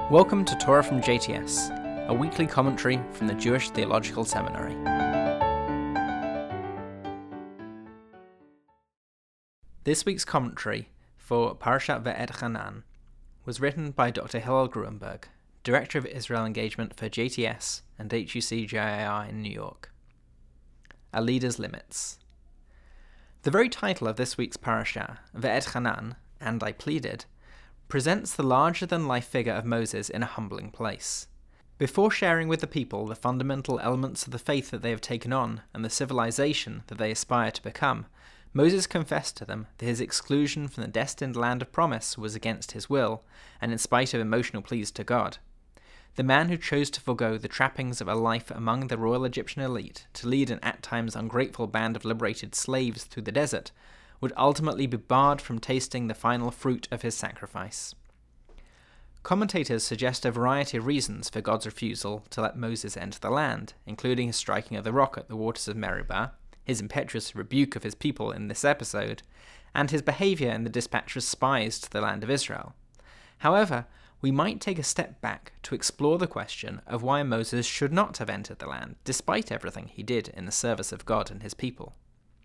Welcome to Torah from JTS, a weekly commentary from the Jewish Theological Seminary. This week's commentary for Parashat Va'et-Chanan was written by Dr. Hillel Gruenberg, Director of Israel Engagement for JTS and HUC-JIR in New York. A Leader's Limits. The very title of this week's parasha, Va'et-Chanan, and I Pleaded, presents the larger-than-life figure of Moses in a humbling place. Before sharing with the people the fundamental elements of the faith that they have taken on and the civilization that they aspire to become, Moses confessed to them that his exclusion from the destined land of promise was against his will, and in spite of emotional pleas to God. The man who chose to forego the trappings of a life among the royal Egyptian elite to lead an at times ungrateful band of liberated slaves through the desert would ultimately be barred from tasting the final fruit of his sacrifice. Commentators suggest a variety of reasons for God's refusal to let Moses enter the land, including his striking of the rock at the waters of Meribah, his impetuous rebuke of his people in this episode, and his behavior in the dispatch of spies to the land of Israel. However, we might take a step back to explore the question of why Moses should not have entered the land, despite everything he did in the service of God and his people.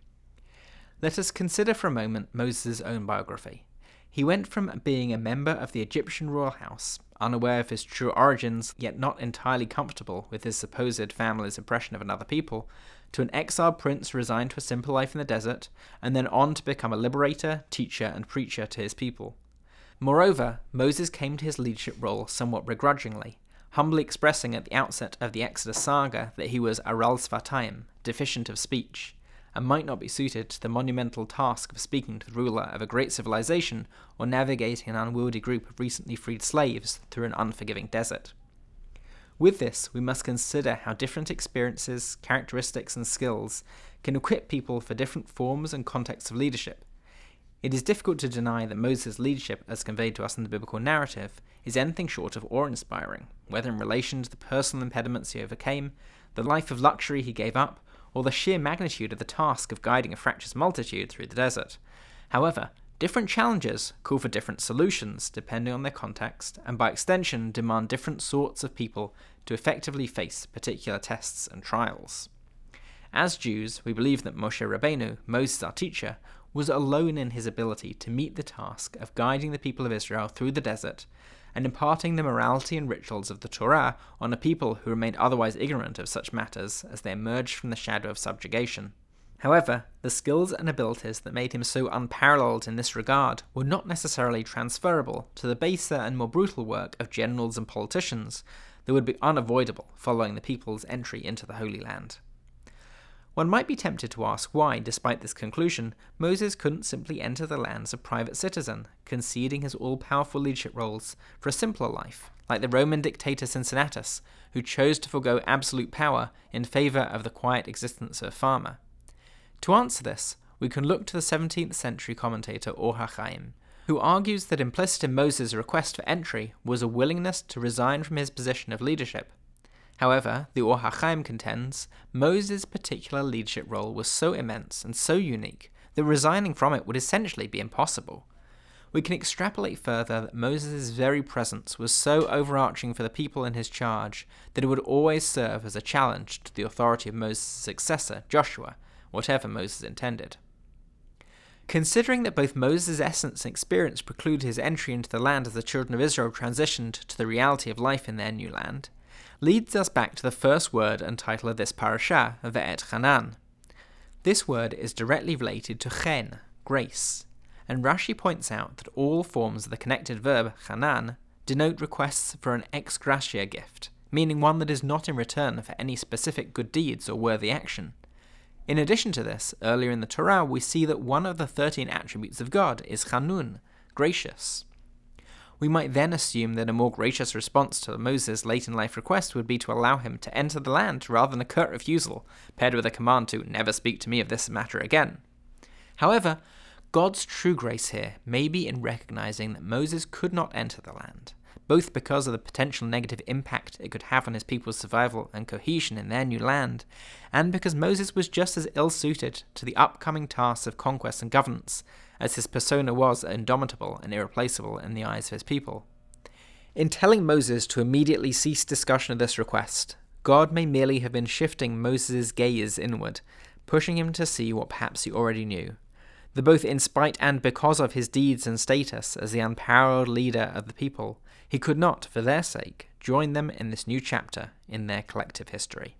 Let us consider for a moment Moses' own biography. He went from being a member of the Egyptian royal house, unaware of his true origins, yet not entirely comfortable with his supposed family's oppression of another people, to an exiled prince resigned to a simple life in the desert, and then on to become a liberator, teacher, and preacher to his people. Moreover, Moses came to his leadership role somewhat begrudgingly, humbly expressing at the outset of the Exodus saga that he was aral sfatayim, deficient of speech, and might not be suited to the monumental task of speaking to the ruler of a great civilization or navigating an unwieldy group of recently freed slaves through an unforgiving desert. With this, we must consider how different experiences, characteristics, and skills can equip people for different forms and contexts of leadership. It is difficult to deny that Moses' leadership, as conveyed to us in the biblical narrative, is anything short of awe-inspiring, whether in relation to the personal impediments he overcame, the life of luxury he gave up, or the sheer magnitude of the task of guiding a fractious multitude through the desert. However, different challenges call for different solutions depending on their context, and by extension demand different sorts of people to effectively face particular tests and trials. As Jews, we believe that Moshe Rabbeinu, Moses our teacher, was alone in his ability to meet the task of guiding the people of Israel through the desert and imparting the morality and rituals of the Torah on a people who remained otherwise ignorant of such matters as they emerged from the shadow of subjugation. However, the skills and abilities that made him so unparalleled in this regard were not necessarily transferable to the baser and more brutal work of generals and politicians that would be unavoidable following the people's entry into the Holy Land. One might be tempted to ask why, despite this conclusion, Moses couldn't simply enter the land as a private citizen, conceding his all-powerful leadership roles for a simpler life, like the Roman dictator Cincinnatus, who chose to forego absolute power in favour of the quiet existence of a farmer. To answer this, we can look to the 17th century commentator Or HaChaim, who argues that implicit in Moses' request for entry was a willingness to resign from his position of leadership. However, the Or HaChaim contends, Moses' particular leadership role was so immense and so unique that resigning from it would essentially be impossible. We can extrapolate further that Moses' very presence was so overarching for the people in his charge that it would always serve as a challenge to the authority of Moses' successor, Joshua, whatever Moses intended. Considering that both Moses' essence and experience precluded his entry into the land as the children of Israel transitioned to the reality of life in their new land, leads us back to the first word and title of this parasha, Va'et-Chanan. This word is directly related to chen, grace, and Rashi points out that all forms of the connected verb chanan denote requests for an ex gratia gift, meaning one that is not in return for any specific good deeds or worthy action. In addition to this, earlier in the Torah we see that one of the 13 attributes of God is chanun, gracious. We might then assume that a more gracious response to Moses' late-in-life request would be to allow him to enter the land rather than a curt refusal, paired with a command to never speak to me of this matter again. However, God's true grace here may be in recognizing that Moses could not enter the land, both because of the potential negative impact it could have on his people's survival and cohesion in their new land, and because Moses was just as ill-suited to the upcoming tasks of conquest and governance, as his persona was indomitable and irreplaceable in the eyes of his people. In telling Moses to immediately cease discussion of this request, God may merely have been shifting Moses' gaze inward, pushing him to see what perhaps he already knew, that both in spite and because of his deeds and status as the unparalleled leader of the people, he could not, for their sake, join them in this new chapter in their collective history.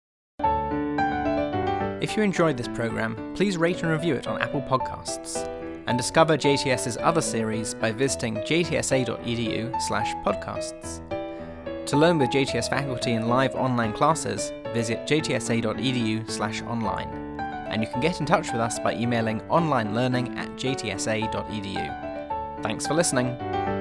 If you enjoyed this programme, please rate and review it on Apple Podcasts, and discover JTS's other series by visiting jtsa.edu/podcasts. To learn with JTS faculty in live online classes, visit jtsa.edu/online, and you can get in touch with us by emailing onlinelearning@jtsa.edu. Thanks for listening.